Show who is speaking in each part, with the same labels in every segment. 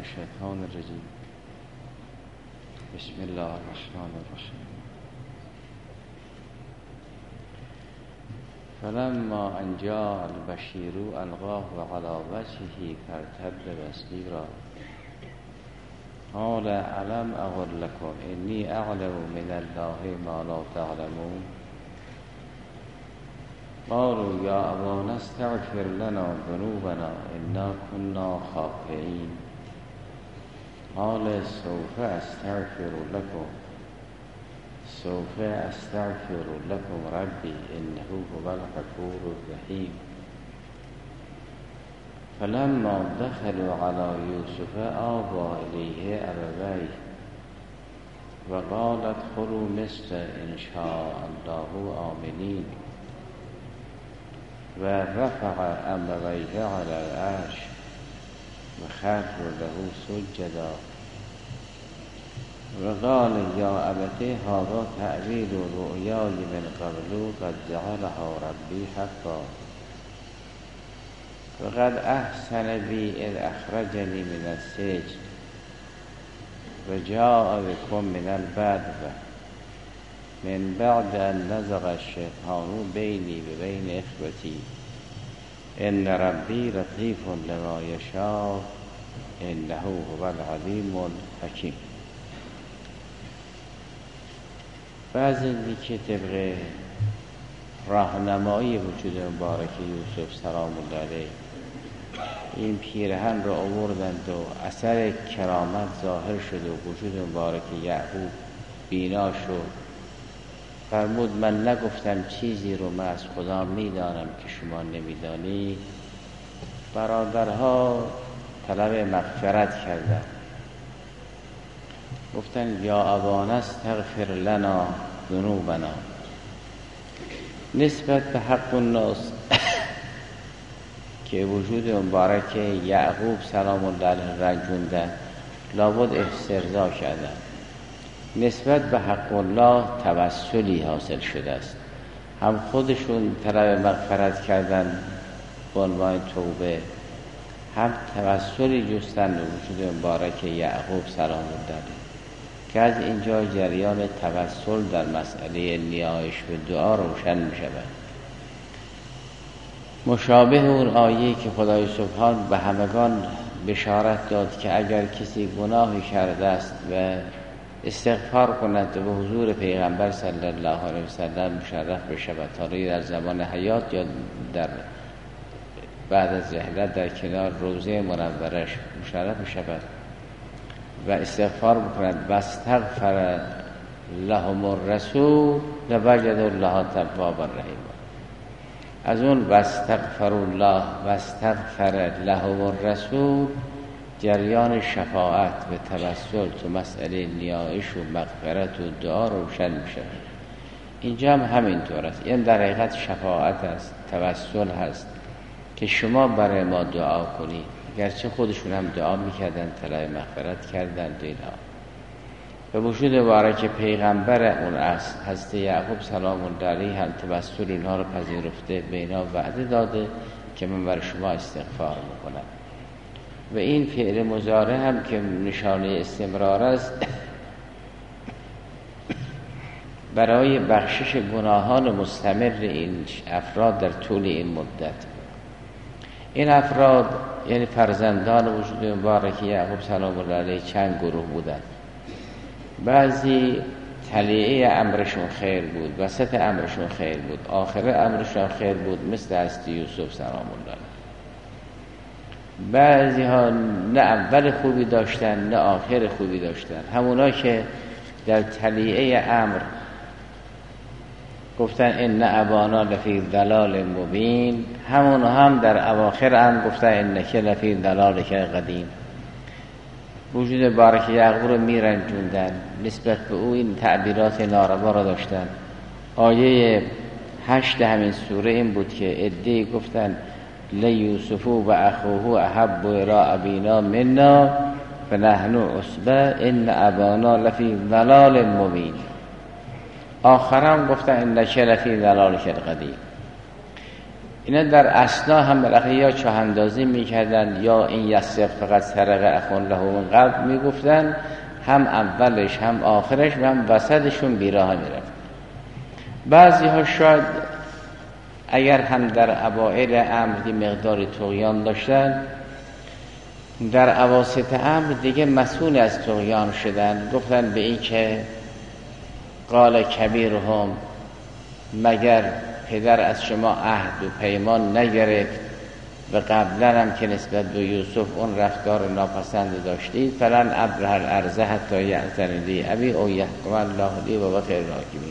Speaker 1: الشیطان الرجیم. بسم الله الرحمن الرحیم. فلما ان جاء البشیر القاه علی وجهه فارتد بصیرا قال الم اقل لكم انی اعلم من الله ما لا تعلمون قالوا یا ابانا استغفر لنا ذنوبنا انا كنا خاطئین قال سوف استغفر لكم ربي انه هو الغفور الرحیم. فلما دخلوا على يوسف آوى إليه أبويه وقال ادخلوا مصر إن شاء الله آمنين ورفع أبويه على العرش وخروا له سجدا وقال يا أبت هذا تأويل رؤياي من قبل قد جعلها ربي حقا وقد أحسن بي إذ أخرجني من السجن وجاء بكم من البدو من بعد أن نزغ الشيطان بيني وبين إخوتي إن ربي لطيف لما يشاء إنه هو العليم الحكيم. بعضی که طبق راهنمایی وجود مبارک یوسف سلام الله علیه این پیرهن را آوردند و اثر کرامت ظاهر شد و وجود مبارک یعقوب بینا شد. فرمود من نگفتم چیزی رو من از خدا میدانم که شما نمیدانی. برادرها طلب مغفرت کردند، گفتن یا ابانا استغفر لنا ذنوبنا. نسبت به حق الناس که وجود مبارک یعقوب سلام الله علیه رنجوندن لابد استرضا کردن. نسبت به حق الله توسلی حاصل شده است. هم خودشون طلب مغفرت کردن به عنوان توبه، هم توسلی جستن به وجود مبارک یعقوب سلام الله علیه که از اینجا جریان توسل در مسئله نیایش و دعا روشن می شود. مشابه اون آیه که خدای سبحان به همگان بشارت داد که اگر کسی گناهی کرده است و استغفار کند و به حضور پیغمبر صلی الله علیه وسلم مشرف بشود، تا در زمان حیات یا در بعد از رحلت در کنار روضه منورش مشرف بشود و استغفار بکند و استغفر لهم الرسول لوجدوا الله توابا رحیما. از اون و استغفر الله و استغفر لهم الرسول جریان شفاعت و توسل تو مسئله نیایش و مغفرت و دعا روشن میشه. اینجا هم همینطور است. این در حقیقت شفاعت است، توسل هست که شما برای ما دعا کنید. گرچه خودشون هم دعا میکردن، طلب مغفرت کردن دینا. به وجود مبارک پیغمبر اون است حضرت یعقوب سلام الله علیه هم توسل اینها رو پذیرفته، به اینا وعده داده که من برای شما استغفار میکنم. و این فعل مضارع هم که نشانه استمرار است برای بخشش گناهان مستمر این افراد در طول این مدت. این افراد یعنی فرزندان وجود مبارک یعقوب سلام الله علیه چند گروه بودند. بعضی طلیعه امرشون خیر بود، وسط امرشون خیر بود، آخر امرشون خیر بود، مثل حضرت یوسف سلام الله علیه. بعضی ها نه اول خوبی داشتن نه آخر خوبی داشتن. همونا که در طلیعه امر گفتن ان ابانا لفی ضلال مبین، همونا هم در اواخر امر گفتن انک لفی ضلالک قدیم. وجود بارک یعقوب رو میرنجوندن، نسبت به او این تعبیرات ناروا را داشتن. آیه 8 همین سوره این بود که عده‌ای گفتن لیوسف و اخوه احب الی ابینا منا فنحن عصبه ان ابانا لفی ضلال مبین. آخرام گفتن انک لفی ضلالک القدیم. اینا در اثنا هم بالاخره یا چاه اندازی میکردن یا این یسرق فقط سرقه اخون له من قبل میگفتن، هم اولش هم آخرش و هم وسطشون بیراه میرفت. بعضی ها شاید اگر هم در اوائل امر مقدار طغیان داشتن، در اواسط امر دیگه مسئول از طغیان شدن. گفتن به این که قال کبیرهم، مگر پدر از شما عهد و پیمان نگرفت و قبلا هم که نسبت به یوسف اون رفتار ناپسند داشتید، فلن ابرح الارض حتی یأذن لی ابی او یحکم الله لی و هو خیر الحاکمین.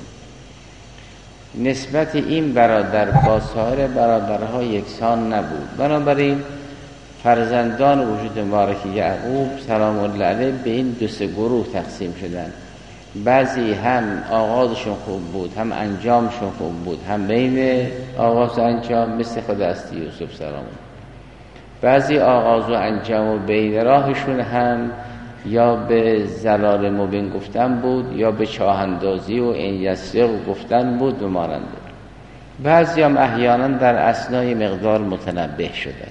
Speaker 1: نسبت این برادر با سایر برادرها یکسان نبود، بنابراین فرزندان وجود مبارک یعقوب سلام الله علیه به این دو سه گروه تقسیم شدن. بعضی هم آغازشون خوب بود، هم انجامشون خوب بود، هم بین آغاز و انجام مثل خود است یوسف سلام. بعضی آغاز و انجام و بین راهشون هم یا به زلال مبین گفتن بود یا به چاه اندازی و این یسرق گفتن بود و مانند. بعضی هم احیانا در اثنای مقدار متنبه شدن.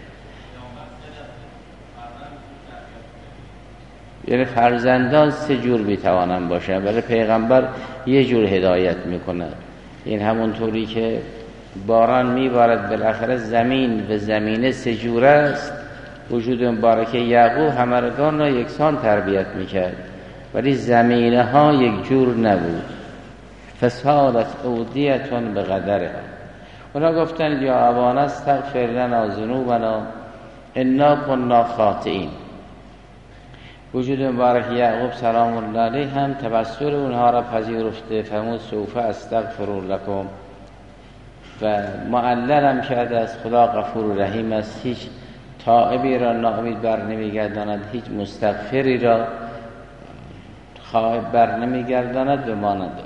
Speaker 1: یعنی فرزندان سه جور میتوانن باشن، ولی پیغمبر یه جور هدایت میکنه. این همونطوری که باران میبارد بالاخره زمین و زمینه سه جور است، وجود مبارک یعقوب همرگان را یکسان تربیت میکرد، ولی زمینه ها یک جور نبود. فسالت اودیتون به قدرها. اونا گفتن یا ابانا استغفر لنا ذنوبنا انا كنا خاطئین. وجود مبارک یعقوب سلام الله علیه هم تبصر اونها را پذیرفته، فرمود سوف استغفر لکم، و معلل هم کرده از خدا غفور رحیم است، هیچ تائبی را ناامید بر نمیگرداند، هیچ مستغفری را خائب بر نمیگرداند به ما ندارد.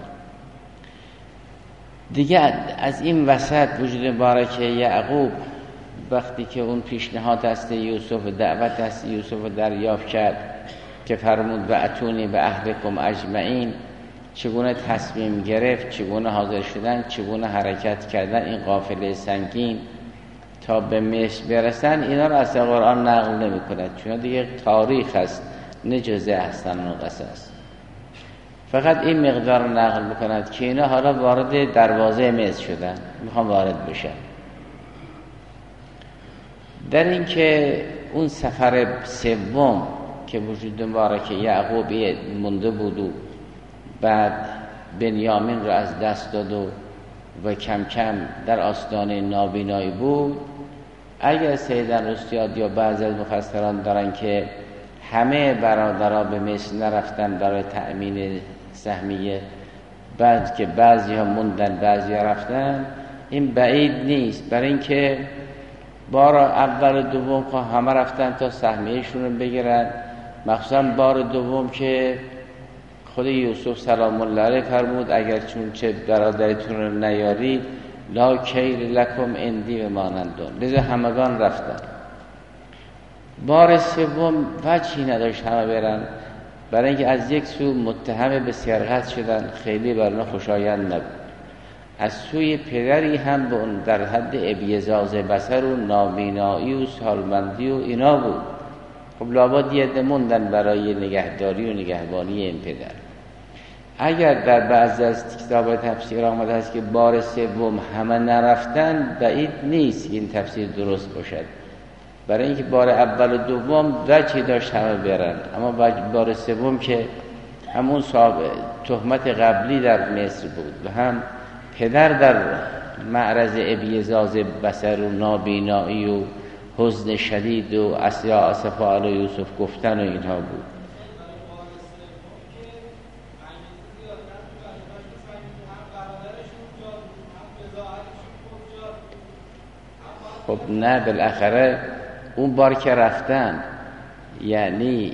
Speaker 1: دیگه از این وسط وجود مبارک یعقوب وقتی که اون پیشنهاد دست یوسف، دعوت دست یوسف دریافت کرد که فرمود و اتونی به اهلکم اجمعین، چگونه تصمیم گرفت، چگونه حاضر شدن، چگونه حرکت کردن این قافله سنگین تا به مصر برسن، اینا رو از قرآن نقل نمی کند، چون دیگه تاریخ هست نه جزء احسن و قصص. فقط این مقدار نقل بکند که اینا حالا وارد دروازه مصر شدن، میخوام وارد بشن. در این که اون سفر سوم که وجود مبارک یعقوب مونده بود و بعد بنیامین رو از دست داد و کم کم در آستانه نابینایی بود، اگر سیدن رستیاد یا بعضی از مفسران دارن که همه برادرها به مصر نرفتن برای تأمین سهمیه، بعد که بعضی ها موندن بعضی ها رفتن، این بعید نیست، برای اینکه بار اول دوم که همه رفتن تا سهمیهشون رو بگیرن، مخصوصا بار دوم که خود یوسف سلام الله علیه فرمود اگر چون چه برادرتون رو نیارید لا کیل لکم اندی و مانندون، لذا همگان رفتن. بار سوم وجهی نداشت همه برن، برای اینکه از یک سو متهم به سرقت شدن، خیلی برنا خوشایند نبود. از سوی پدری هم به اون در حد ابیزاز بصر و نابینایی و سالمندی و اینا بود. خب لابد یه موندن برای نگهداری و نگهبانی این پدر. اگر در بعضی از کتاب تفسیر آمده است که بار سوم همه نرفتن، بعید نیست این تفسیر درست باشد، برای اینکه بار اول و دوم وجهی داشت همه برن، اما بار سوم که همون تهمت قبلی در مصر بود و هم پدر در معرض ابیزاز بصر و نابینایی و حزن شدید و اسفا علی یوسف گفتن و اینها بود. خب نه، بالاخره اون بار که رفتن، یعنی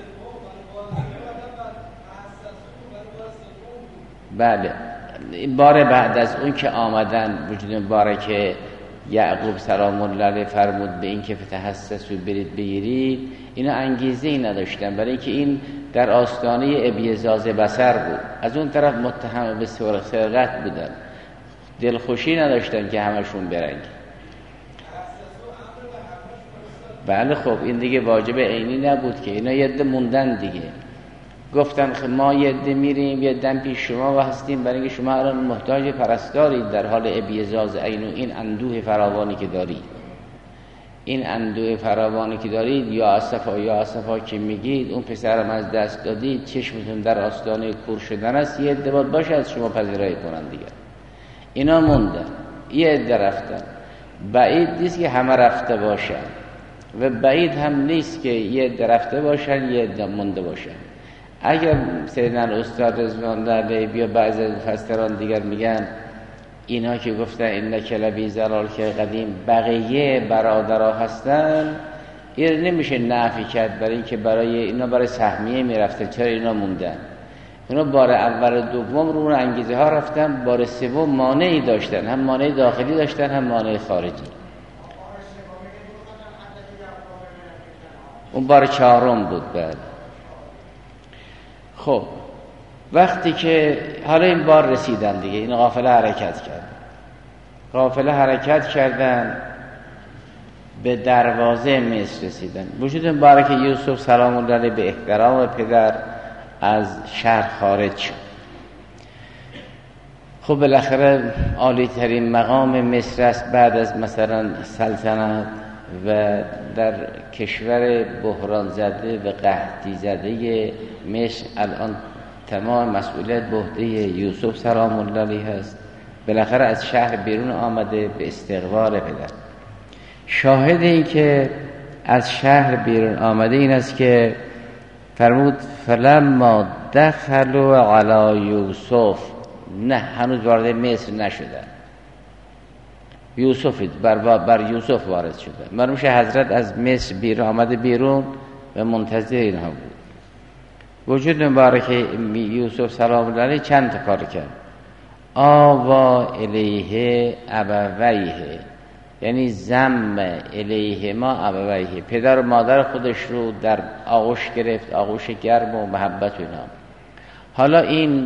Speaker 1: بله این بار بعد از اون که آمدن وجود مبارک یعقوب سلام الله علیه فرمود به این که فتحسسوا برید بگیرید، اینا انگیزه ای نداشتن، برای اینکه این در آستانه ابیزاز بصر بود، از اون طرف متهم به سرقت بودن، دلخوشی نداشتن که همشون برنگ. بله خب این دیگه واجب عینی نبود که، اینا یه عده موندن دیگه، گفتن خب ما یه عده میریم، یه عده پیش شما و هستیم، برای اینکه شما الان محتاج پرستارید در حال ابیزاز عین و این اندوه فراوانی که دارید، این اندوه فراوانی که دارید، یا اسفا که میگید اون پسرم از دست دادید، چشمتون در آستانه کور شدن است، یه عده باشه از شما پذیرایی کنن دیگه. اینا موندن، یه عده رفتن. بعید نیست که همه رفته باشن و بعید هم نیست که یه عده رفته باشن یه عده مونده باشن. اگر سیدنا استاد رضوان الله بیا بعضی از مفسران دیگر میگن اینا که گفتن انک لبی ضلال که قدیم بقیه برادرها هستن، این نمیشه نفی کرد، برای اینکه برای اینا برای سهمیه میرفتن، چرا اینا موندن؟ اینا بار اول و دوم رو انگیزه ها رفتن، بار سوم مانعی داشتن، هم مانع داخلی داشتن هم مانع خارجی. اون بار چهارم بود. بعد خب وقتی که حالا این بار رسیدن دیگه، این قافله حرکت کردن به دروازه مصر رسیدن. وجود مبارک یوسف سلام الله علیه به احترام پدر از شهر خارج شد. خب بالاخره عالی ترین مقام مصر است بعد از مثلا سلطنت و در کشور بحران زده و قحطی زده مصر الان تمام مسئولیت به عهده یوسف سلام الله علیه است. بالاخره از شهر بیرون آمده به استقبال پدر. شاهد این که از شهر بیرون آمده این است که فرمود فلما دخلوا علی یوسف، نه هنوز وارد مصر نشدن، یوسف بر یوسف وارد شده. معلوم شه حضرت از مصر بیرون آمده بیرون و منتظر اینها بود. وجود مبارک یوسف سلام الله علیه چند تا کار کرد. آوا الیه ابویه، یعنی زم الیه ما ابویه، پدر و مادر خودش رو در آغوش گرفت، آغوش گرم و محبت اینا. حالا این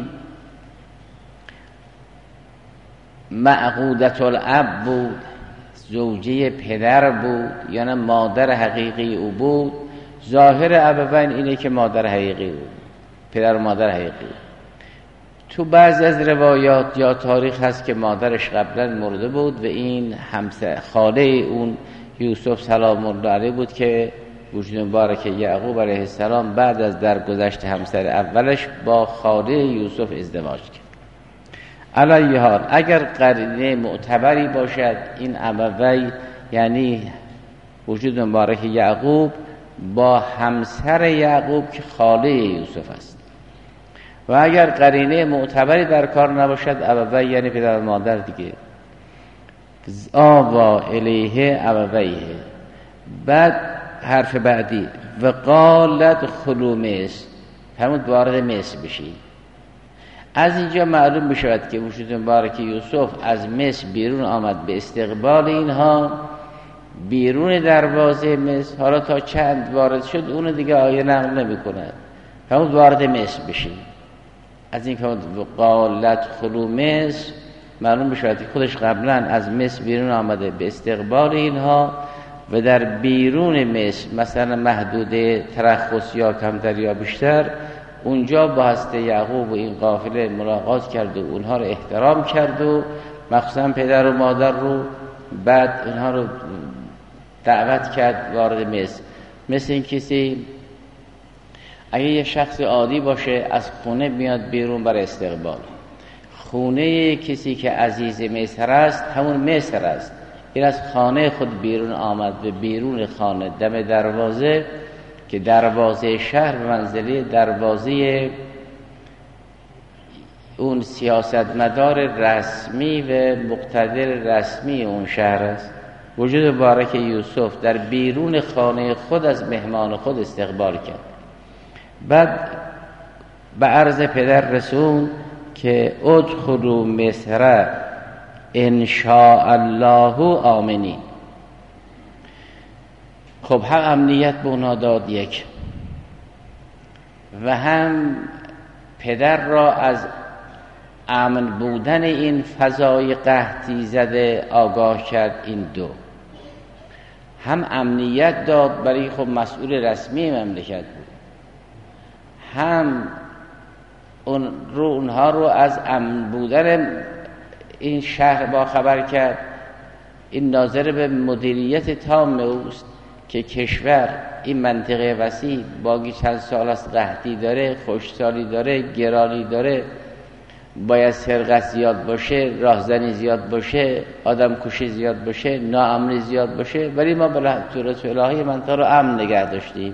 Speaker 1: معقودت الاب بود، زوجه پدر بود یا نه مادر حقیقی او بود؟ ظاهر ابوین اینه که مادر حقیقی بود، پدر و مادر حقیقی بود. تو بعضی از روایات یا تاریخ هست که مادرش قبلا مرده بود و این همسر خاله اون یوسف سلام الله علیه بود که وجود مبارک یعقوب علیه السلام بعد از درگذشت همسر اولش با خاله یوسف ازدواج کرد. علی حال اگر قرینه معتبری باشد این ابوی یعنی وجود مبارک یعقوب با همسر یعقوب که خاله یوسف است، و اگر قرینه معتبری در کار نباشد ابوی یعنی پدر و مادر دیگه. آوا الیه ابویه. بعد حرف بعدی و قالت خلو مصر، همون وارد مصر بشید. از اینجا معلوم میشود که وجود مبارک یوسف از مصر بیرون آمد به استقبال اینها بیرون دروازه مصر. حالا تا چند وارد شد اونو دیگه آیه نقل نمی کند، همون وارد مصر بشید. از این که قالت خلو مصر معلوم بشود که خودش قبلا از مصر بیرون آمده به استقبال اینها و در بیرون مصر مثلا محدود ترخص یا کمتر یا بیشتر اونجا با حضرت یعقوب و این قافله ملاقات کرد و اونها رو احترام کرد و مخصوصا پدر و مادر رو، بعد اونها رو دعوت کرد وارد مصر. مثل این کسی اگه یه شخص عادی باشه از خونه میاد بیرون برای استقبال، خونه کسی که عزیز مصر است همون مصر است، این از خانه خود بیرون آمد به بیرون خانه دم دروازه که دروازه شهر به منزله دروازه اون سیاستمدار رسمی و مقتدر رسمی اون شهر است. وجود مبارک یوسف در بیرون خانه خود از مهمان خود استقبال کرد. بعد به عرض پدر رسون که ادخلوا مصر ان شاء الله آمنین. خب هم امنیت به اونا داد یک، و هم پدر را از امن بودن این فضای قحطی زده آگاه کرد. این دو هم امنیت داد برای خب مسئول رسمی مملکت بود، هم اونها رو از امن بودن این شهر با خبر کرد. این ناظر به مدیریت تام اوست که کشور این منطقه وسیع باقی چند سال است قحطی داره، خشکسالی داره، گرانی داره، باید سرقت زیاد باشه، راهزنی زیاد باشه، آدم کشی زیاد باشه، ناامنی زیاد باشه، ولی ما به صورت الهی منطقه رو امن نگه داشتیم.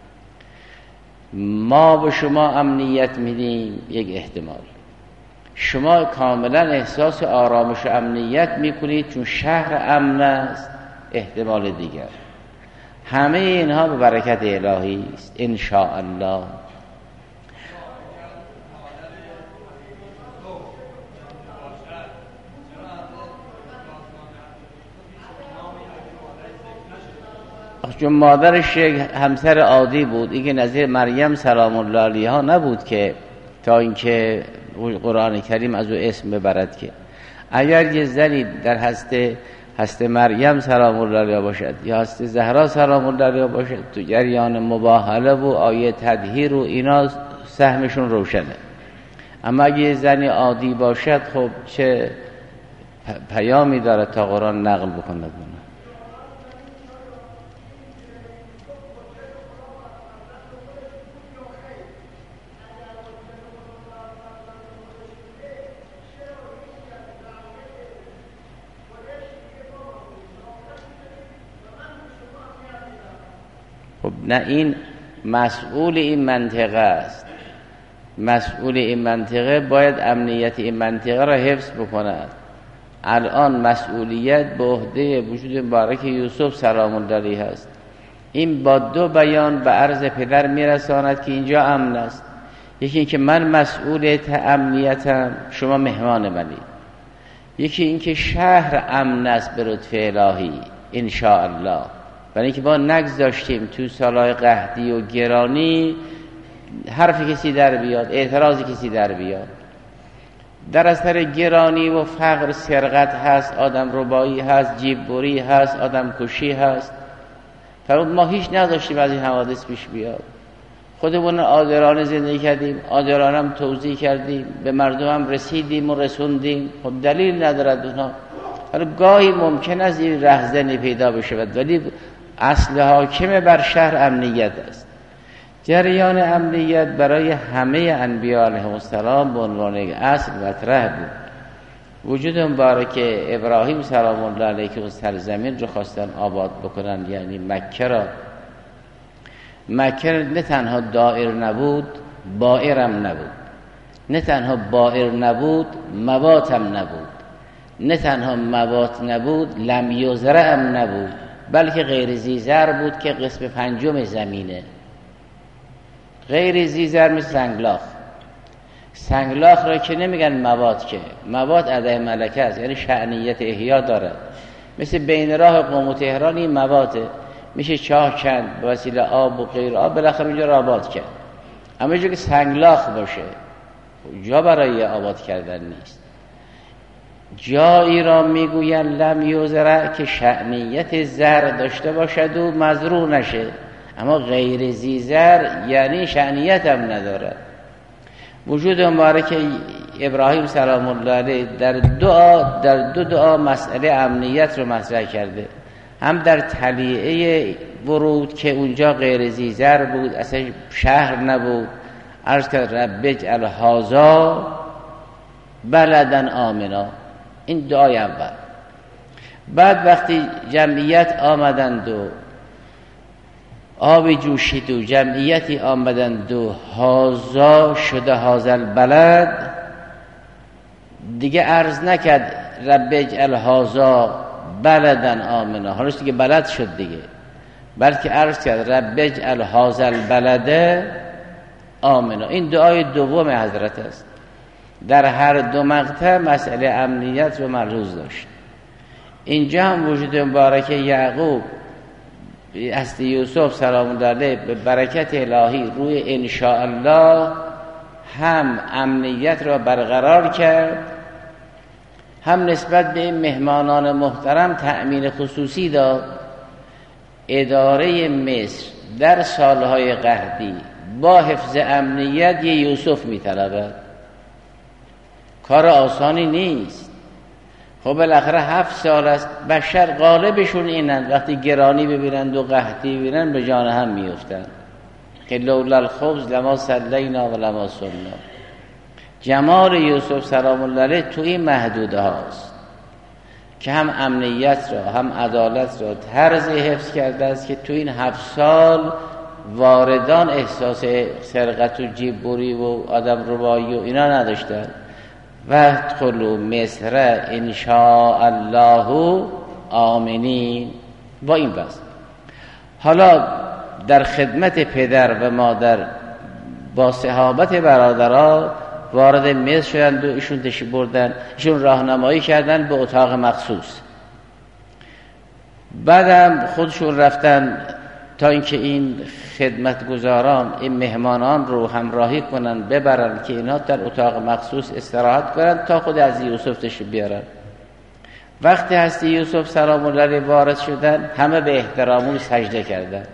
Speaker 1: ما به شما امنیت میدیم یک احتمال، شما کاملا احساس آرامش و امنیت میکنید چون شهر امن است احتمال دیگر. همه اینها به برکت الهی است ان شاء الله. چون مادرش همسر عادی بود، این که نظیر مریم سلام الله علیها نبود که تا اینکه قرآن کریم از او اسم ببرد. که اگر یه زنی در هست مریم سلام الله علیها باشد یا هست زهرا سلام الله علیها باشد، تو جریان مباهله و آیه تطهیر و اینا سهمشون روشنه. اما اگه یه زنی عادی باشد خب چه پیامی داره تا قرآن نقل بکند؟ خب نه، این مسئول این منطقه است. مسئول این منطقه باید امنیت این منطقه را حفظ بکند. الان مسئولیت به عهده وجود مبارک یوسف سلام الله علیه است. این با دو بیان به عرض پدر میرساند که اینجا امن است. یکی این که من مسئول امنیتم، شما مهمان منید. یکی این که شهر امن است به لطف الهی ان شاء الله. برای اینکه ما نگذاشتیم تو سالهای قحطی و گرانی حرف کسی در بیاد، اعتراض کسی در بیاد. در اثر گرانی و فقر سرقت هست، آدم ربایی هست، جیب بری هست، آدم کشی هست. فرمود ما هیچ نداشتیم از این حوادث پیش بیاد. خودمون عادلانه زندگی کردیم، عادلانه هم توزیع کردیم، به مردم هم رسیدیم و رسوندیم. خب دلیل ندارد اونها. حالا گاهی ممکن است این رهزنی پیدا بشود، ولی اصل حاکم بر شهر امنیت است. جریان امنیت برای همه انبیاء علیهم السلام به عنوان اصل مطرح بود. وجود مبارک ابراهیم سلام الله علیه که اون سرزمین رو خواستن آباد بکنن، یعنی مکه را، مکه نه تنها دائر نبود، بائرم نبود. نه تنها بائر نبود، مواتم نبود. نه تنها موات نبود، لم یزرعم نبود، بلکه غیر زیزر بود که قسم پنجم زمینه. غیر زیزر مثل سنگلاخ. سنگلاخ را که نمیگن موات، که موات ادای ملکه است، یعنی شأنیت احیا دارد. مثل بین راه قم و تهران این مواته، میشه چاه کند به وسیله آب و غیر آب، بالاخره اونجا را آباد کرد. اما جا که سنگلاخ باشه جا برای آباد کردن نیست. جایی را میگوین لم یزرع که شأنیت زر داشته باشد و مزروع نشه، اما غیر زیزر یعنی شأنیت هم ندارد. وجود مبارک ابراهیم سلام الله علیه در دو دعا مسئله امنیت رو مطرح کرده. هم در طلیعه ورود که اونجا غیر زیزر بود، اصلا شهر نبود، عرض کرد رب اجعل هذا بلدا آمنا. این دعای اول. بعد وقتی جمعیت آمدند و آبی جوشید و جمعیتی آمدند و هازا شده هازل بلد، دیگه عرض نکرد رب اجعل هازا بلدن آمنا، حالا دیگه بلد شد دیگه، بلکه عرض کرد رب اجعل هازل بلده آمنا. این دعای دوم حضرت است. در هر دو مقطع مسئله امنیت رو ملحوظ داشت. اینجا هم وجود مبارک یعقوب است یوسف سلام الله علیه به برکت الهی روی ان شاء الله هم امنیت را برقرار کرد، هم نسبت به این مهمانان محترم تأمین خصوصی داد. اداره مصر در سالهای قحطی با حفظ امنیت یه یوسف می‌طلبد. کار آسانی نیست. خب بالاخره 7 سال است، بشر غالبشون اینند وقتی گرانی ببینند و قحطی ببینند به جان هم میافتند که لولا الخبز لما صلینا و لما صلنا. جمال یوسف سلام الله علیه تو این محدوده هاست که هم امنیت را هم عدالت را طرز حفظ کرده است که تو این 7 سال واردان احساس سرقت و جیب بری و آدم ربایی و اینا نداشتن. و ادخلوا مصر ان شاء الله آمنین. با این بس حالا در خدمت پدر و مادر با صحابت برادرها وارد مصر شدند و ایشون تشریف بردن، ایشون راهنمایی کردن به اتاق مخصوص. بعدم خودشون رفتن تا اینکه این خدمتگزاران این مهمانان رو همراهی کنن، ببرن که اینا در اتاق مخصوص استراحت کنن تا خود از یوسف تشریف بیارن. وقتی هستی یوسف سلام الله علیه وارد شدن، همه به احترام او سجده کردن.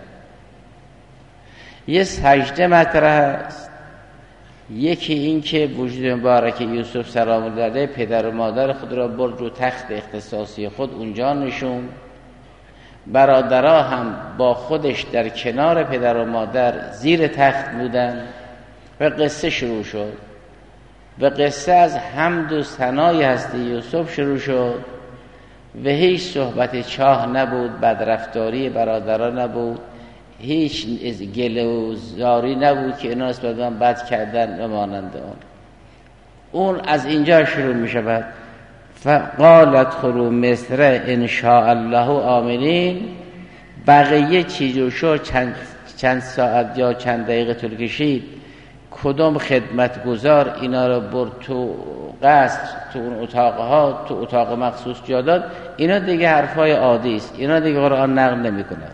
Speaker 1: یه سجده مطرح است، یکی این که وجود مبارک یوسف سلام الله علیه پدر و مادر خود را برد رو تخت اختصاصی خود اونجا نشون. برادرها هم با خودش در کنار پدر و مادر زیر تخت بودن و قصه شروع شد. و قصه از حمد و ثنای هستی یوسف شروع شد و هیچ صحبت چاه نبود، بدرفتاری برادرها نبود، هیچ گله و زاری نبود که اینا نسبت به من بد کردن و مانند اون از اینجا شروع می شود. فقالت ادخلوا مصر ان شاء الله آمنین. بقیه چیزو شد چند ساعت یا چند دقیقه طول کشید. کدوم خدمتگزار اینا رو برد تو قصر، تو اون اتاقها، تو اتاق مخصوص جا داد، اینا دیگه حرفای عادی است، اینا دیگه قرآن نقل نمی کند.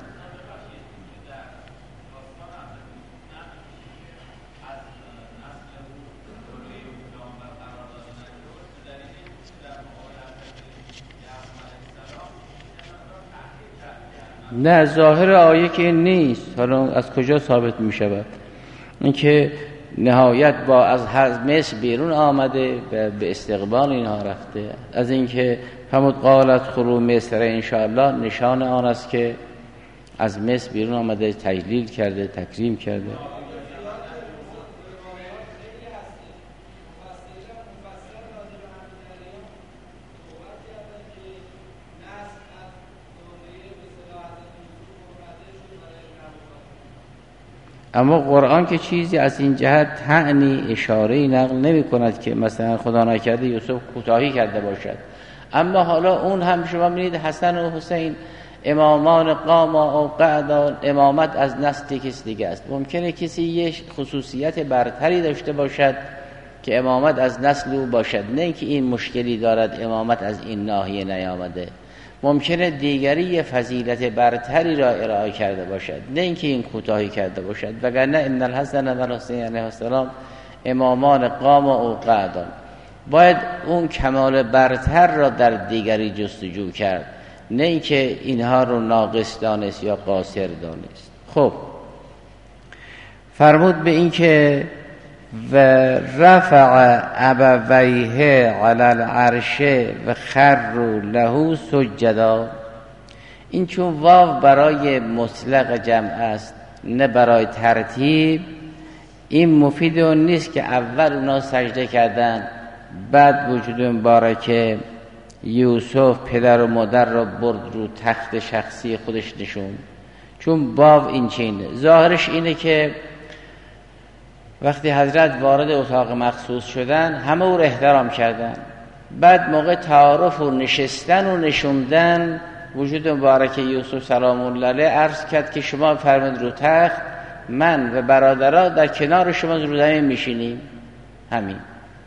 Speaker 1: نه، ظاهر آیه که این نیست. حالا از کجا ثابت می شود؟ این که نهایت با از مصر بیرون آمده و به استقبال اینها رفته. از این که فرمود قالت ادخلوا مصر ان شاء الله، نشان آن است که از مصر بیرون آمده، تجلیل کرده، تکریم کرده. اما قرآن که چیزی از این جهت تعنی اشاره‌ای نقل نمی کند که مثلا خدا نکرده یوسف کوتاهی کرده باشد. اما حالا اون هم شما می‌بینید حسن و حسین امامان قاما و قعدا، امامت از نسل کسی دیگه است. ممکنه کسی یه خصوصیت برتری داشته باشد که امامت از نسل او باشد، نه اینکه این مشکلی دارد امامت از این ناحیه نیامده. ممکنه دیگری یه فضیلت برتری را ارائه کرده باشد، نه اینکه این کوتاهی کرده باشد. وگرنه ان الحسن و الحسین علیه السلام امامان قام و قعدان، باید اون کمال برتر را در دیگری جستجو کرد، نه اینکه اینها رو ناقص دانست یا قاصر دانست. خب فرمود به این که و رفع ابویه علی العرش و خروا له سجدا. این چون واو برای مطلق جمع است نه برای ترتیب، این مفید اون نیست که اول اونا سجده کردن بعد وجود مبارک یوسف پدر و مادر را برد رو تخت شخصی خودش نشون. چون واو این چینه، ظاهرش اینه که وقتی حضرت وارد اتاق مخصوص شدن همه او را احترام کردن، بعد موقع تعارف و نشستن و نشوندن وجود مبارک یوسف سلام الله علیه عرض کرد که شما فرمایید رو تخت، من و برادرها در کنار شما رو زمین میشینیم. همین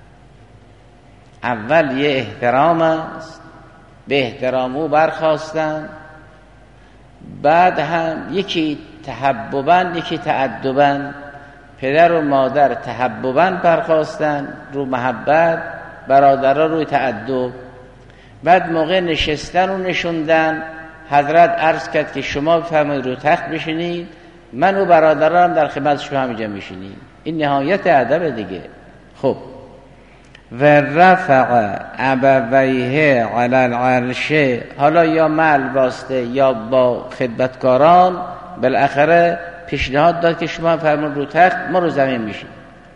Speaker 1: اول یه احترام است، به احترام او برخواستن، بعد هم یکی تحبباً یکی تعدباً. پدر و مادر تحبباً برخواستن رو محبت، برادرها روی تعدب. بعد موقع نشستن و نشوندن حضرت عرض کرد که شما بفرمایید رو تخت بشینید، من و برادرانم در خدمت شما همینجا میشینیم. این نهایت ادب دیگه. خب و رفع ابویه علی العرش، حالا یا مع واسطه یا با خدمتکاران بالاخره پیشنهاد داد که شما فرمون رو تخت، ما رو زمین میشیم.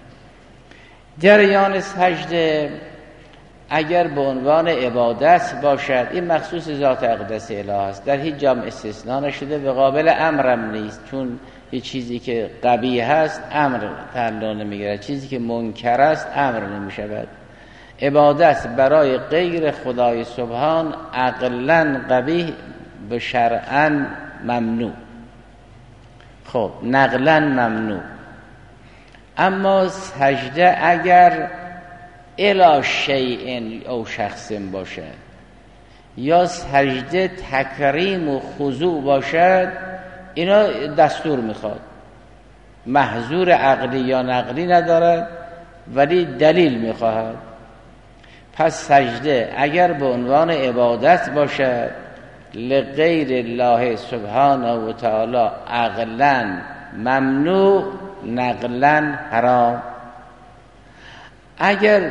Speaker 1: جریان سجده اگر به عنوان عبادت باشد، این مخصوص ذات اقدس الهی است، در هیچ جام استثناء نشده و قابل امرم نیست، چون یه چیزی که قبیح هست امر تعلق نمیگیرد، چیزی که منکر است امر نمیشود. عبادت برای غیر خدای سبحان عقلاً قبیح و شرعاً ممنوع، خب نقلاً ممنوع. اما سجده اگر الی شیء او شخص باشد یا سجده تکریم و خضوع باشد، اینا دستور میخواد، محظور عقلی یا نقلی ندارد ولی دلیل میخواهد. پس سجده اگر به عنوان عبادت باشد لغیر الله سبحانه و تعالی عقلاً ممنوع، نقلاً حرام. اگر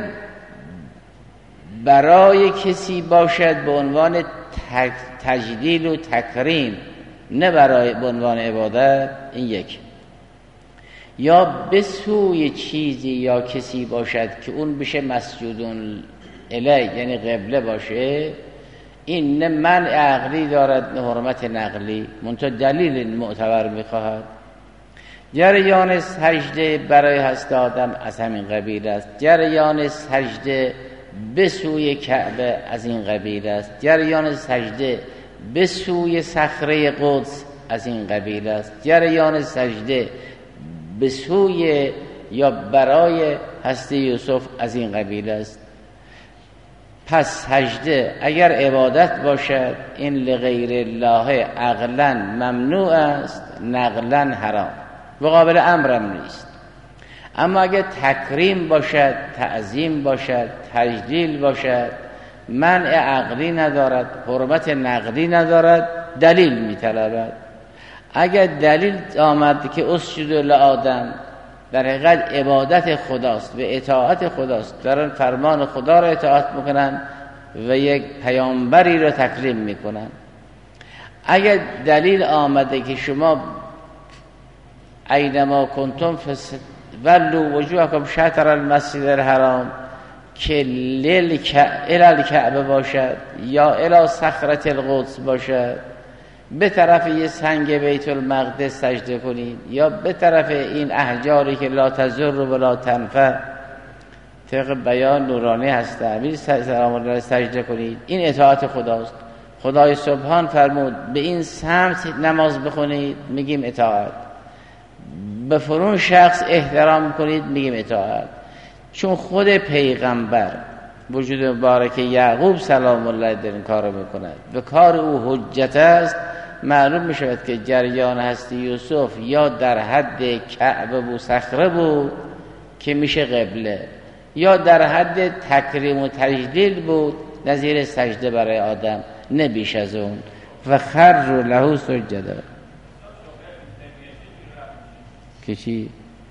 Speaker 1: برای کسی باشد به عنوان تجلیل و تکریم، نه برای به عنوان عبادت، این یک. یا به سوی چیزی یا کسی باشد که اون بشه مسجودون الیه، یعنی قبله باشه، این نه منع عقلی دارد نه حرمت نقلی، منتها دلیل معتبر میخواهد. جریان سجده برای هست آدم از همین قبیل است، جریان سجده به سوی کعبه از این قبیل است، جریان سجده به سوی صخره قدس از این قبیل است، جریان سجده به سوی یا برای هستی یوسف از این قبیل است. پس سجده اگر عبادت باشد این لغیر الله عقلاً ممنوع است، نقلاً حرام و قابل امرم نیست. اما اگر تکریم باشد، تعظیم باشد، تجلیل باشد، منع عقلی ندارد، حرمت نقلی ندارد، دلیل میطلبد. اگر دلیل آمد که اسجدوا لآدم در حقیقت عبادت خداست و اطاعت خداست، دارن فرمان خدا را اطاعت میکنن و یک پیامبری را تکریم میکنن. اگر دلیل آمده که شما اینما کنتم ولوا وجوهکم شطر المسجد الحرام، که الی الکعبه باشد یا الی صخره القدس باشد، به طرف یه سنگ بیت المقدس سجده کنید یا به طرف این احجاری که لا تضر و لا تنفع، طبق بیان نورانی هست امیر سلام الله سجده کنید، این اطاعت خداست. خدای سبحان فرمود به این سمت نماز بخونید، میگیم اطاعت. به فرون شخص احترام کنید، میگیم اطاعت. چون خود پیغمبر وجود مبارک یعقوب سلام الله در این کار میکند و کار او حجت است، معلوم میشود که جریان هستی یوسف یا در حد کعبه و صخره بود که میشه قبله، یا در حد تکریم و تجلیل بود نظیر سجده برای آدم، نه بیش از اون. و خر له سجدا که چی؟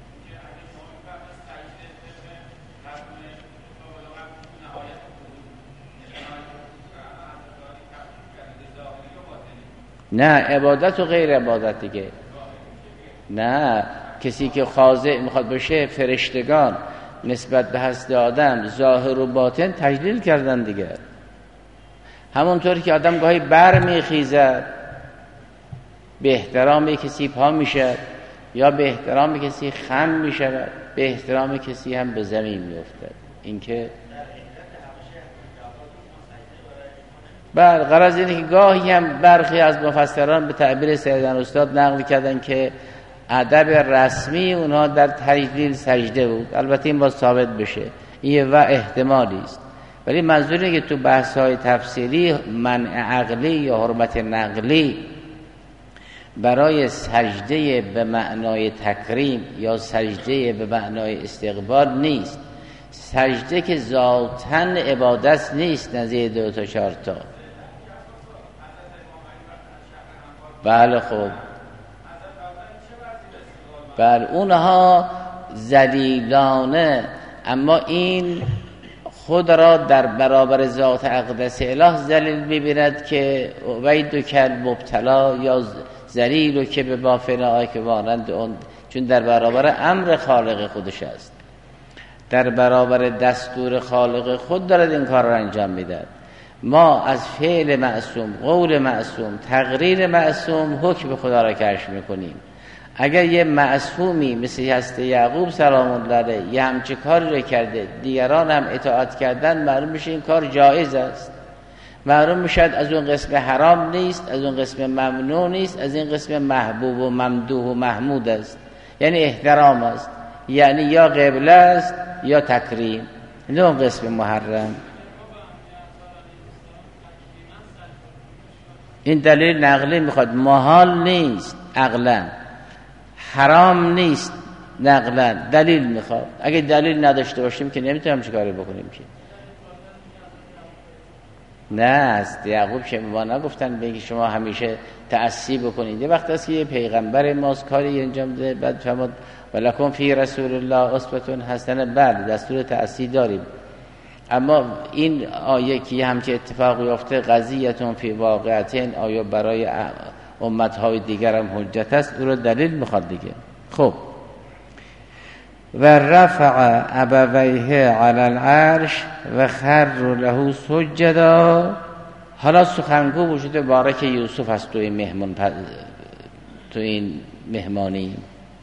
Speaker 1: نه عبادت و غیر عبادت دیگه. نه کسی که خاضع میخواد بشه، فرشتگان نسبت به هست آدم ظاهر و باطن تجلیل کردن دیگه. همونطوری که آدم گاهی بر میخیزد به احترام کسی پا میشه یا به احترام کسی خم میشود، به احترام کسی هم به زمین میافتد. این که غرض اینه که گاهی هم برخی از مفسران به تعبیر سیدنا استاد نقل کردن که ادب رسمی اونها در تجلیل سجده بود. البته این باید ثابت بشه، این و احتمالی است، ولی منظور اینه که تو بحث‌های تفسیری منع عقلی یا حرمت نقلی برای سجده به معنای تکریم یا سجده به معنای استقبال نیست. سجده که ذاتاً عبادت نیست نزدیک 2 تا 4 تا. بله خب بله اونها ذلیلانه، اما این خود را در برابر ذات اقدس اله ذلیل می‌بیند که وید کل مبتلا یا ذلیل و که به بافنای که وانند اون، چون در برابر امر خالق خودش است، در برابر دستور خالق خود دارد این کار را انجام میدهد. ما از فعل معصوم، قول معصوم، تقریر معصوم حکم خدا را کشف میکنیم. اگر یه معصومی مثل حضرت یعقوب سلام الله علیه یه همچه کاری رو کرده، دیگران هم اطاعت کردن، معلوم میشه این کار جایز است، معلوم میشه از اون قسم حرام نیست، از اون قسم ممنوع نیست، از این قسم محبوب و ممدوح و محمود است، یعنی احترام است، یعنی یا قبله است یا تکریم، نه اون قسم محرم. این دلیل نقلی میخواد، محال نیست عقلا، حرام نیست نقلا، دلیل میخواد. اگه دلیل نداشته باشیم که نمیتونیم چیکاری بکنیم که. نه است یعقوب که ما نگفتن بگی شما همیشه تأسی بکنید. یه وقت است که یه پیغمبر ماست کاری انجام ده، بعد فرمود ولکم فی رسول الله اسوه حسنه، بله دستور تأسی داریم، اما این آیه که همچه اتفاقی افته قضیتون فی واقعتین، آیا برای امتهای دیگر هم حجت است، او رو دلیل میخواد دیگه. خب و رفع ابویه علی العرش و خر له سجدا. حالا سخنگو وجود بارک یوسف است تو این مهمانی.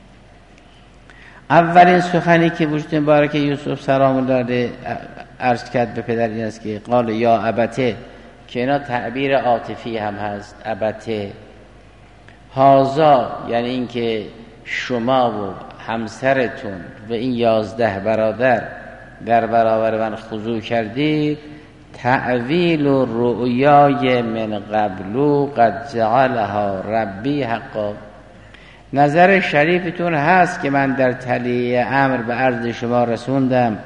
Speaker 1: اولین سخنی که وجود بارک یوسف سلام الله علیه عرض کرد به پدر این است که قال یا ابته، که اینا تعبیر عاطفی هم هست. ابته هازا یعنی این که شما و همسرتون و این 11 برادر در برابر من خضوع کردید، تعویل و رؤیای من قبلو قد جعلها ربی حقا. نظر شریفتون هست که من در تلیه امر به عرض شما رسوندم.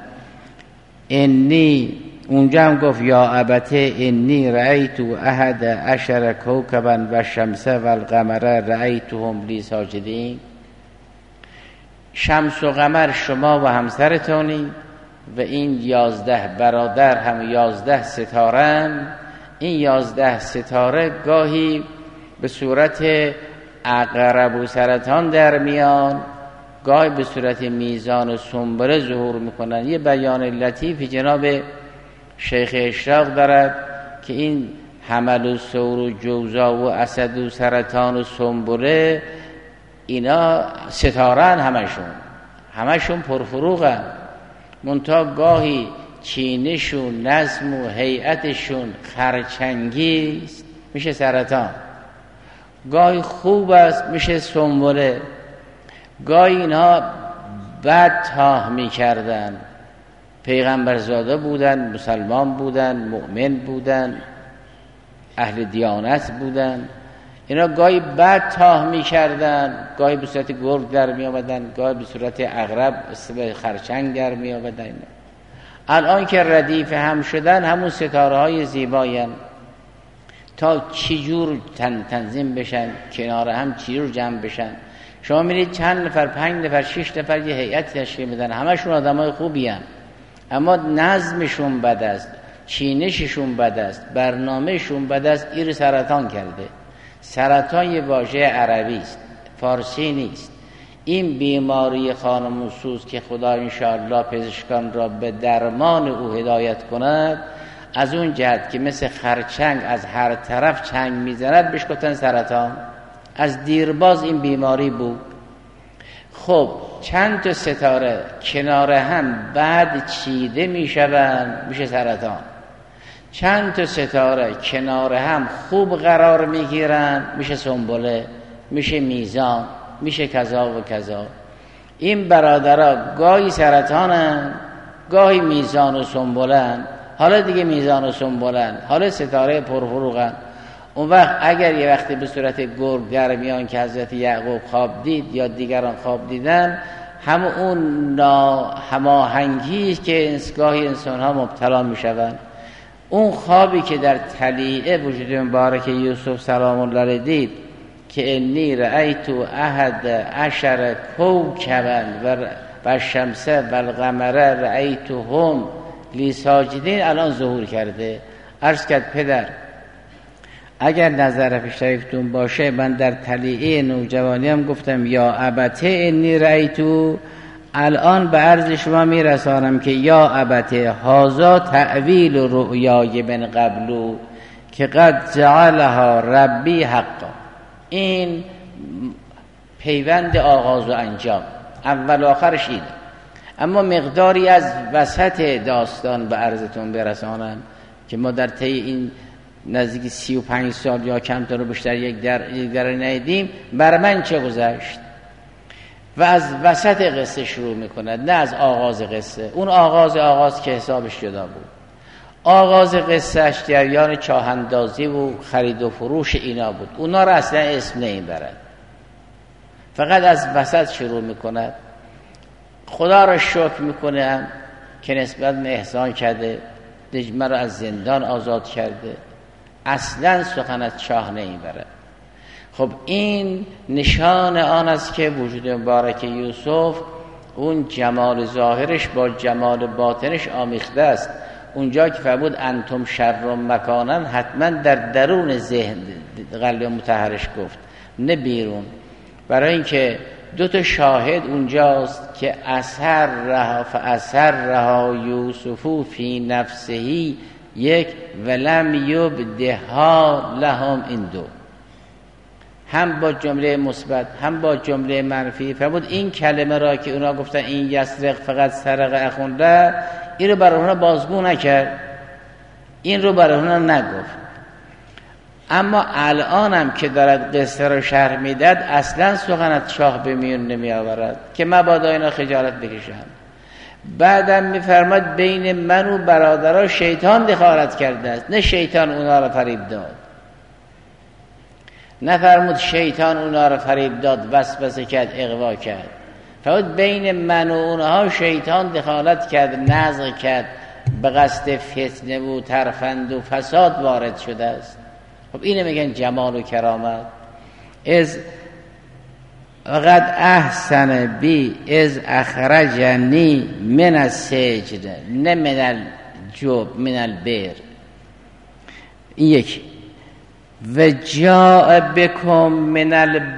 Speaker 1: انی، اونجا هم گفت یا ابته انی رأیت احد عشر کوکبا و شمس و القمر رأیتهم لی ساجدین. شمس و قمر شما و همسرتونی و این 11 برادر هم 11 ستارن. این 11 ستاره گاهی به صورت عقرب و سرطان در میان، گاهی به صورت میزان و سنبله ظهور میکنن. یه بیان لطیفی جناب شیخ اشراق دارد که این حمل و ثور و جوزا و اسد و سرطان و سنبله اینا ستارن، همشون پرفروغن، منتها گاهی چینشون، نظم و هیئتشون خرچنگی است میشه سرطان، گاهی خوب است میشه سنبله، گاهی اینها بد تاه میکردن، پیغمبرزاده بودن، مسلمان بودن، مؤمن بودن، اهل دیانت بودن، اینا گاهی بد تاه میکردن، گاهی به صورت گرگ در می آمدن، گاهی به صورت عقرب خرچنگ در می آمدن. الان که ردیف هم شدن همون ستاره های زیباین، تا چی جور تنظیم بشن، کنار هم چی جور جمع بشن. شما میرید چند نفر، 5 نفر، 6 نفر یه هیئت تشکیل میدن، همشون آدمای خوبی هن، اما نظمشون بد است، چینششون بد است، برنامهشون بد است. این سرطان کرده. سرطان یه واژه عربی است، فارسی نیست. این بیماری خانموسوس که خدا انشاءالله پزشکان را به درمان او هدایت کند، از اون جهت که مثل خرچنگ از هر طرف چنگ میزند بهش گفتن سرطان. از دیرباز این بیماری بود. خب چند تا ستاره کنار هم بعد چیده میشوند میشه سرطان. چند تا ستاره کنار هم خوب قرار میگیرن میشه سنبله، میشه میزان، میشه کذا و کذا. این برادرها گاهی سرطانن، گاهی میزان و سنبلن، حالا دیگه میزان و سنبلن، حالا ستاره پرفروغن. اون وقت اگر یه وقتی به صورت گرگ در میان که حضرت یعقوب خواب دید یا دیگران خواب دیدن، هم اون هماهنگی که گاهی انسان ها مبتلا میشوند. اون خوابی که در طلیعه وجود مبارک یوسف سلام الله علیه دید که انی رأیت احد عشر کوکبا و الشمس و القمر رأیتهم لی ساجدین الان ظهور کرده. عرض کرد پدر اگر نظر پیشتون باشه من در طلیعه نوجوانی هم گفتم یا ابته انی رأیتو، الان به عرض شما میرسانم که یا ابته هازا تأویل رؤیای من قبلو که قد جعلها ربی حقا. این پیوند آغاز و انجام اول و آخرش اینه. اما مقداری از وسط داستان به عرضتون برسانم که ما در طی این نزدیک 35 سال یا کمتر رو بیشتر یک در ندیدیم بر من چه گذشت. و از وسط قصه شروع میکند نه از آغاز قصه. اون آغاز که حسابش جدا بود. آغاز قصهش جریان چاهندازی و خرید و فروش اینا بود. اونا را اصلا اسم نمیبرد، فقط از وسط شروع میکند. خدا را شکر میکنم که نسبت به احسان کرده، من را از زندان آزاد کرده، اصلا سخن از چاه نمیبرد. خب این نشان آن است که وجود مبارک یوسف اون جمال ظاهرش با جمال باطنش آمیخته است. اونجا که فرمود انتم شر مکانن، حتما در درون ذهن قلب مطهرش گفت نه بیرون. برای اینکه دو تا شاهد اونجاست که اثر رها یوسف فی نفسه یک ولم یبدها لهم، این دو هم با جمله مثبت هم با جمله منفی فرمود این کلمه را که اونا گفتن این یسرق فقط سرق اخونده، این رو برای اونا بازگو نکرد، این رو برای اونا نگفت. اما الانم که دارد قصه رو شرح میداد اصلا سخنت شاه به میون نمی آورد که مبادا اینا خجالت بکشند. بعدم میفرماد بین من و برادرها شیطان دخالت کرده است، نه شیطان اونا رو فریب داد. نفرمود شیطان اونا رو فریب داد، وسوسه کرد، اغوا کرد. فرمود بین من و اونها شیطان دخالت کرد، نزغ کرد، به قصد فتنه و ترفند و فساد وارد شده است. خب اینه میگن جمال و کرامت. از وقد احسن بی از اخرجنی من السجن نه من الجب من البر. این یکی. و جاء بکم من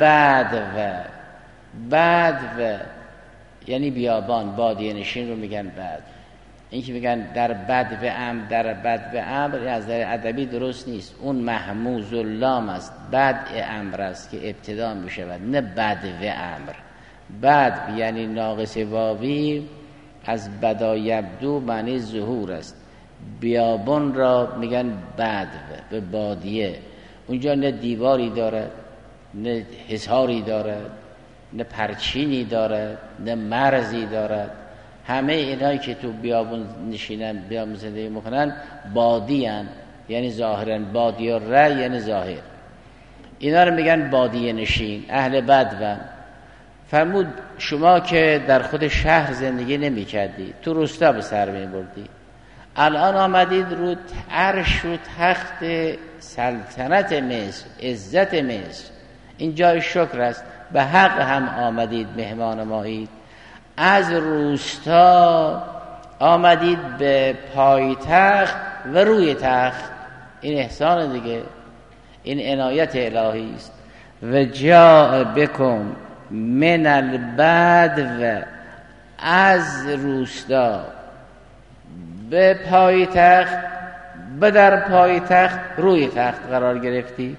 Speaker 1: البدو یعنی بیابان، بادیه نشین رو میگن بد. این که میگن در بدو امر از در ادبی درست نیست، اون محموز اللام است، بدء امر است که ابتدا میشود، نه بدو امر. بدو یعنی ناقص واوی از بدا یبدو معنی ظهور است. بیابان را میگن بدو، به بادیه. اونجا نه دیواری دارد، نه حصاری دارد، نه پرچینی دارد، نه مرزی دارد. همه اینایی که تو بیابون نشینن، بیابون زندگی میکنن، بادی هن، یعنی ظاهرن. بادی و ره یعنی ظاهر. اینا رو میگن بادیه نشین، اهل بدون. فرمود شما که در خود شهر زندگی نمی کردی، تو روستا به سر می بردی، الان آمدید رو عرش و تخت سلطنت مصر، عزت مصر. این جای شکر است، به حق هم آمدید، مهمان مایید. از روستا آمدید به پایتخت و روی تخت. این احسان دیگه، این عنایت الهی است. و جاء بکم من البدو، از روستا به پایتخت، به در پایتخت روی تخت قرار گرفتی.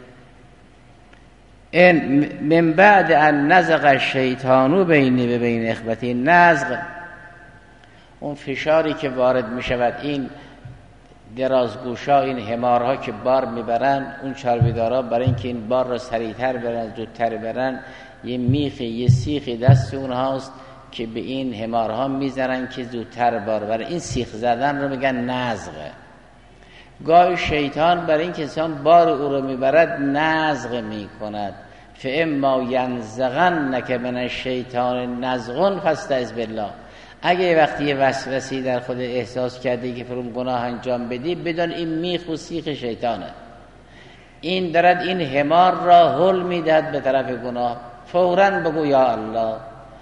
Speaker 1: این من بعد ان نزغ الشیطان بینی و بین اخوتی. نزغ اون فشاری که وارد می شود، این درازگوشا، این حمارها که بار میبرن، اون چاربیدارا برای اینکه این بار را سریعتر برن، زودتر برن، یه میخی یه سیخی دست اونهاست که به این حمارها میزنن که زودتر بار برن. این سیخ زدن رو میگن نزغه. گاهی شیطان برای این که انسان بار او رو میبرد نزغ میکند. فاما ینزغنک من الشیطان نزغ فاستعذ بالله. اگه وقتی یه وسوسه‌ای در خود احساس کردی که فرون گناه انجام بدی، بدون این میخ و سیخ شیطانه. این دارد این حمار را هل میدهد به طرف گناه. فوراً بگو یا الله.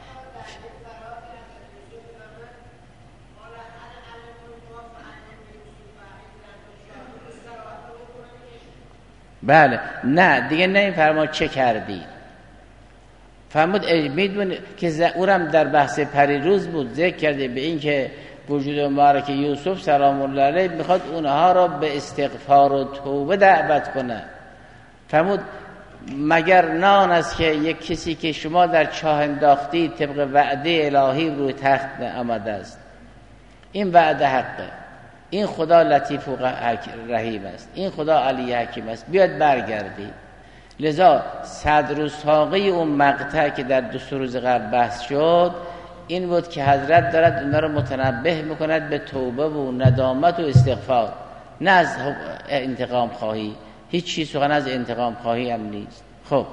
Speaker 1: بله نه دیگه نه این فرما چه کردی، فرمود میدونی که اونم در بحث پریروز بود ذکر کرده به این که وجود مبارک یوسف سلام الله علیه میخواد اونها را به استغفار و توبه دعوت کنه. فرمود مگر نان است که یک کسی که شما در چاه انداختی طبق وعده الهی روی تخت آمده است. این وعده حقه، این خدا لطیف و رحیم است، این خدا علی حکیم است، بیاد برگردی. لذا صدر و ساقه اون مقطع که در 2 روز قبل بحث شد این بود که حضرت دارد اونا رو متنبه میکند به توبه و ندامت و استغفار، نه از انتقام خواهی. هیچ چیز سخن از انتقام خواهی هم نیست. خب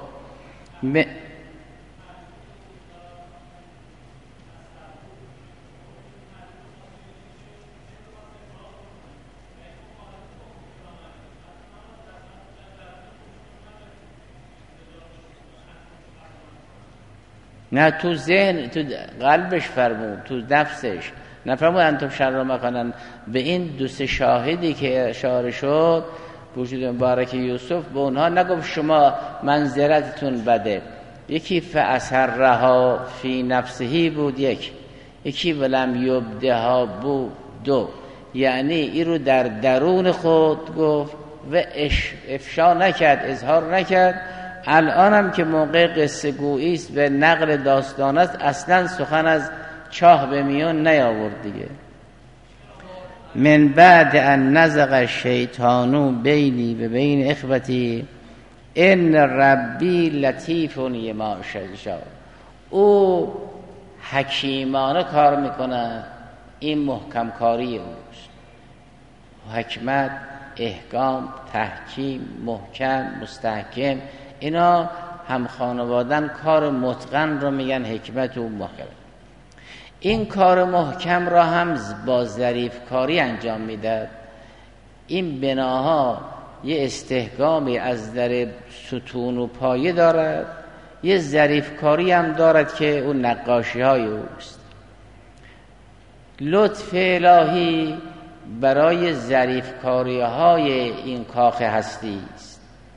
Speaker 1: نه تو ذهن، تو قلبش فرمود، تو نفسش نفرمود انتم شر مکانن. به این 2 شاهدی که اشاره شد وجود مبارک یوسف به اونها نگفت شما منظرتتون بده. یکی فاثرها فی نفسه بود، یکی ولم یبدها بود 2، یعنی این رو در درون خود گفت و افشا نکرد، اظهار نکرد. الان هم که موقع قصه گویی است و نقل داستان است اصلا سخن از چاه به میان نیاورد دیگه. من بعد ان نزغ الشیطان بینی و بین اخوتی ان ربی لطیف لما یشاء. او حکیمانه کار میکنه، این محکم کاری اوست. حکمت، احکام، تحکیم، محکم، مستحکم، اینا هم خانوادن کار متقن رو میگن حکمت و محکم. این کار محکم را هم با ظریف کاری انجام میداد. این بناها یه استحکامی از در ستون و پایه دارد، یه ظریف کاری هم دارد که اون نقاشی های اوست. لطف الهی برای ظریف کاری های این کاخ هستی است.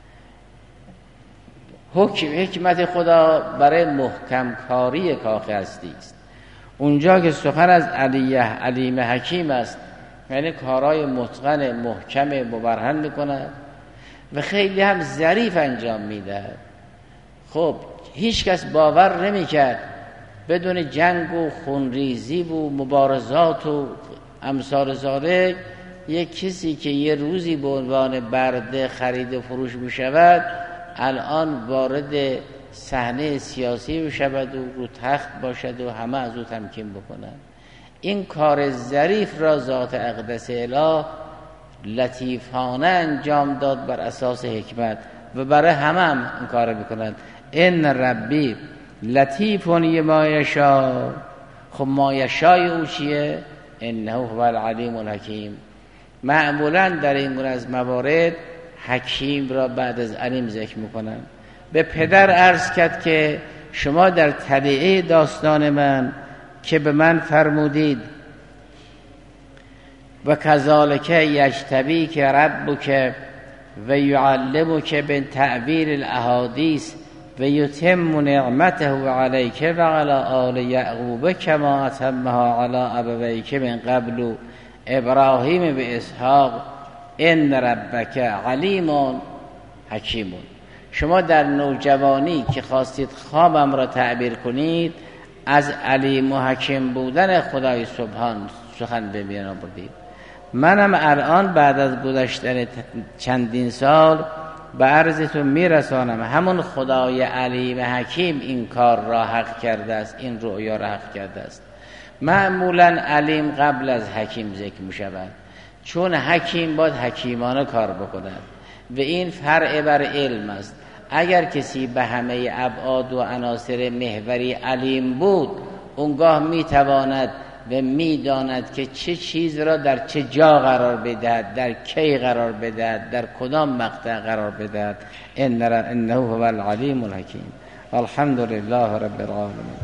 Speaker 1: حکمت خدا برای محکم کاری کاخ هستی است. اونجا که سخن از علیم حکیم است، یعنی کارهای متقن محکم مبرهن میکنه و خیلی هم ظریف انجام میده. خب هیچ کس باور نمیکرد بدون جنگ و خونریزی و مبارزات و امثال ذالک یک کسی که یه روزی به عنوان برده خرید و فروش میشود الان وارد صحنه سیاسی بشود و رو تخت باشد و همه از او تمکین بکنند. این کار ظریف را ذات اقدس اله لطیفانه انجام داد بر اساس حکمت و برای همه هم این کار میکنند. ان ربی لطیف لما یشاء. خب ما یشاء او چیه؟ انه هو العلیم الحکیم. معمولا در این گونه از موارد حکیم را بعد از علیم ذکر میکنن. به پدر عرض کرد که شما در تبعه داستان من که به من فرمودید و کذالک یجتبیک ربک و یعلمک من تعبیر الاحادیث و یتم نعمته علیک و علی آل یعقوب کما اتمها علی ابویک من قبل ابراهیم و اسحاق ان ربک علیم حکیم. شما در نوجوانی که خواستید خوابم را تعبیر کنید از علیم و حکیم بودن خدای سبحان سخن به میان آوردید. منم الان بعد از گذشتن چندین سال به عرضتون میرسانم همون خدای علیم حکیم این کار را حق کرده است، این رؤیا را حق کرده است. معمولا علیم قبل از حکیم ذکر می شود، چون حکیم باید حکیمانه کار بکند و این فرع بر علم است. اگر کسی به همه ابعاد و عناصر محوری علیم بود اونگاه می تواند و میداند که چه چیز را در چه جا قرار بدهد، در کی قرار بدهد، در کدام مقطع قرار بدهد. انه هو العلیم الحکیم. الحمد لله رب العالمین.